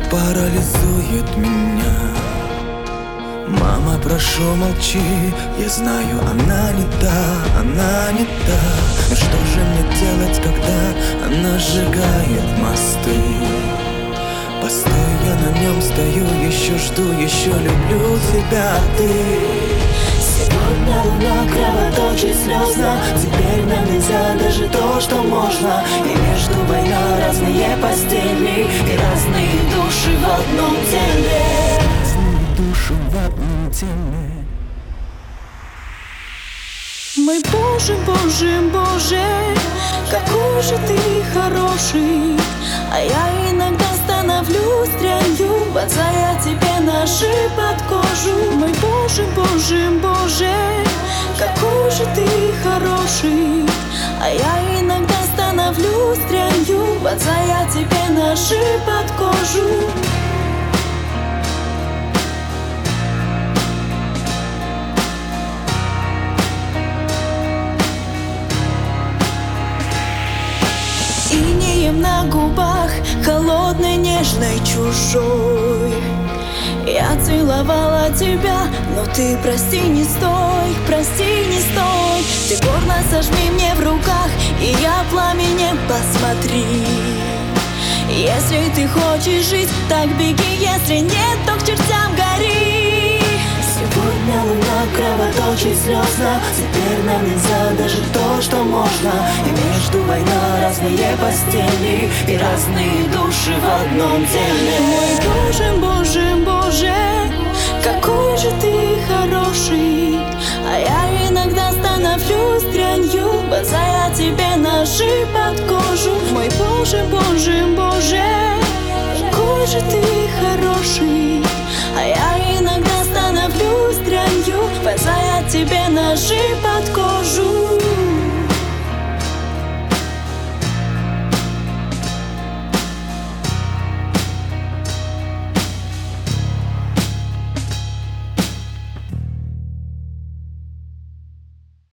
парализует меня. Мама, прошу, молчи, я знаю, она не та, она не та. Но что же мне делать, когда она сжигает мосты? Постой, я на нем стою, еще жду, еще люблю тебя ты. Сегодня луна кровоточит слезно, теперь нам нельзя даже то, что можно. И между война, разные постели и разные души в одном теле. Душу в одном теле. Мой Боже, Боже, Боже, какой же ты хороший. А я иногда становлюсь дрянью, бросая тебе ножи под кожу. Мой Боже, Боже, Боже, какой же ты хороший. А я иногда становлюсь дрянью, бросая тебе ножи под кожу. Инеем на губах, холодной, нежной, чужой. Я целовала тебя, но ты прости, не стой, прости, не стой. Ты горно сожми мне в руках, и я пламенем посмотри. Если ты хочешь жить, так беги, если нет, то к чертям гори. Сегодня луна кровоточит слезно, теперь нам нельзя даже то, что можно. И между война, разные постели и разные души в одном теле. Мой Боже, Боже, Боже, какой же ты хороший. А я иногда становлюсь дрянью, бросая тебе ножи под кожу. Мой Боже, Боже, Боже, какой же ты хороший. А я иногда становлюсь дрянью, бросая тебе ножи под кожу.